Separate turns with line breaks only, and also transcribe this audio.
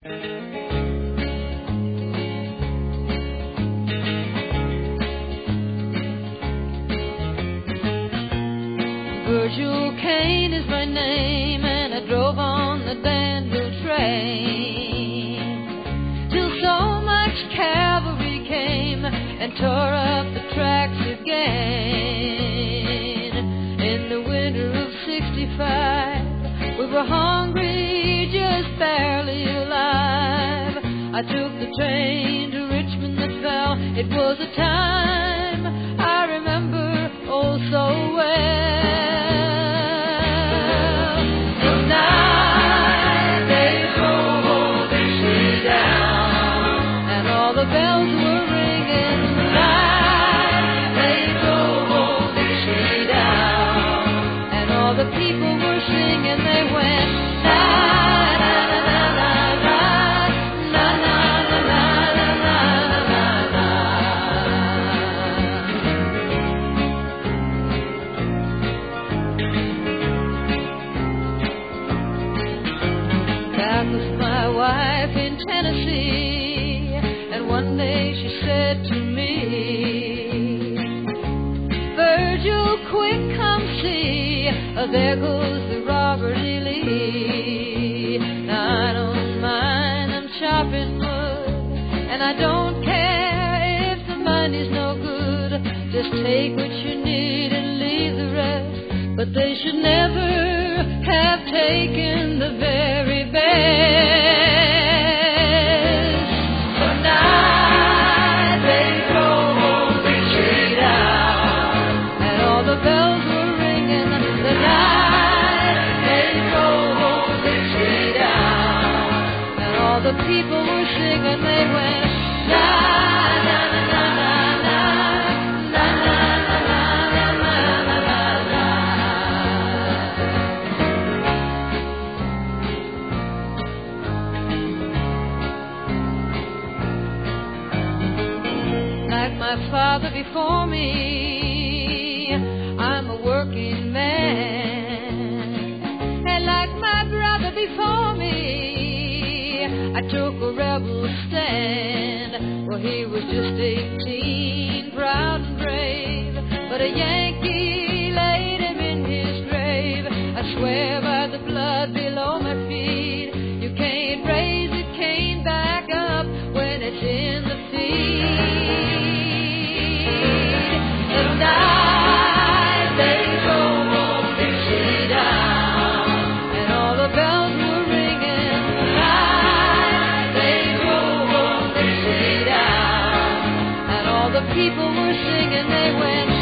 Virgil Kane is my name, and I drove on the Danville train till so much cavalry came and tore up the tracks again. In the winter of '65, we were hungry, just barely alive. I took the train to Richmond that fell. It was a time I remember oh so well. The bells were ringing tonight. They drove old Dixie down, and all the people were singing. They went na na na na na na na na na na na. That was my wife in Tennessee. One day she said to me, Virgil, quick, come see, there goes the Robert E. Lee. Now I don't mind, I'm chopping wood, and I don't care if the money's no good. Just take what you need and leave the rest. But they should never have taken the very best. The bells were ringing the night they drove old Dixie down, and all the people were singing. They went na na na na na na na na na na. Like my father before me, I'm a working man, and like my brother before me, I took a rebel stand. Well, he was just 18, proud and brave, but a Yankee laid him in his grave. I swear by the blood below my feet, you can't raise a cane back up when it's in the feet. And they drove old Dixie down, and all the bells were ringing tonight. They drove old Dixie down, and all the people were singing. They went